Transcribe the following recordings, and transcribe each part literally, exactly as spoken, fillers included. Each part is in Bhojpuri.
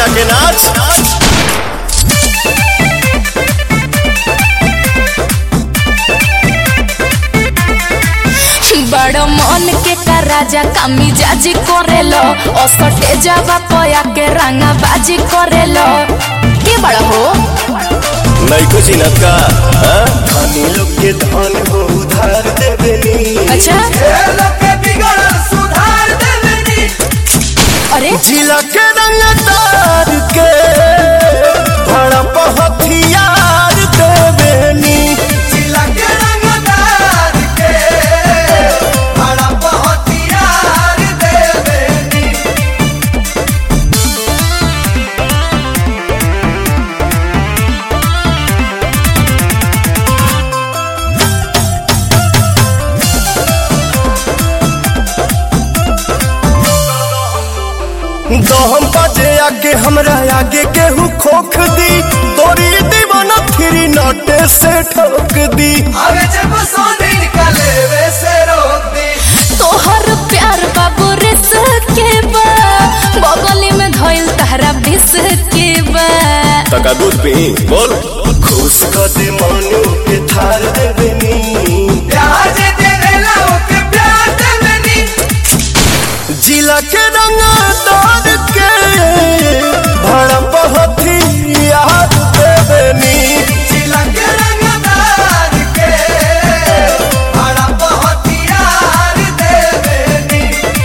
के नाच बड़ मन के का राजा कामी जाजी करेलो असटे जावा पया के रंगा बाजी करेलो के बड़ा हो नहीं कुछ नत का धनी लोग के धन हो उधार देवेनी। अच्छा लोग के बिगड़ सुधार देवेनी। अरे जिला के रंग तार के बड़ा हथियार देवेनी। जिला के रंग तार के बड़ा हथियार देवेनी। दहम बाजे आगे हमरा आगे केहू खोख दी तोरी दीवाना फिरी नटे से ठोक दी। आगे जब सोने निकाले वैसे रोक दी। तोहर प्यार बाबू रिस के बा बगली में धइल तहरा बिस के बा तका दूध पी बोल खुश कर दे मनु के थार देवेनी। प्यार दे देला ओके प्यार देवेनी। जिला के रंग तार के भड़प हथियार देवेनी। जिला के रंग तार के भड़प हथियार देवेनी।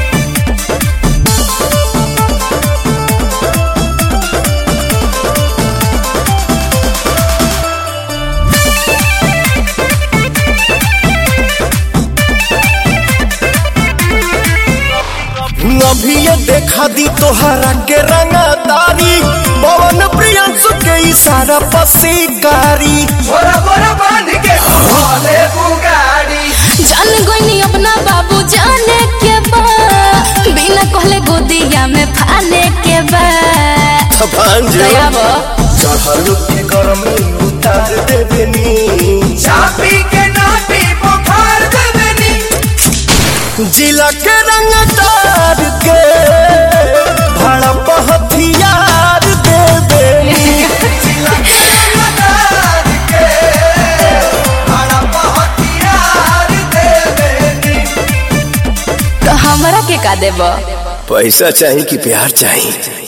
अभी ये देखा दी तोहरा के रंगदारी पवन प्रियंसु के इशारा पर शिकारी। बोरा बोरा बांध के भोले बुगाड़ी। जान गोइनी अपना बाबू जाने के बा बिना कहले गोदिया में फाने के बा दया बा चढ़ल के गरमी उतार देवेनी। चापी के नाटी बुखार देवेनी। जिला के रंग तार के भड़प हथियार देवेनी। जिला के रंग तार के भड़प हथियार देवेनी। तो हमरा के का देबा पैसा चाहिए कि प्यार चाहिए।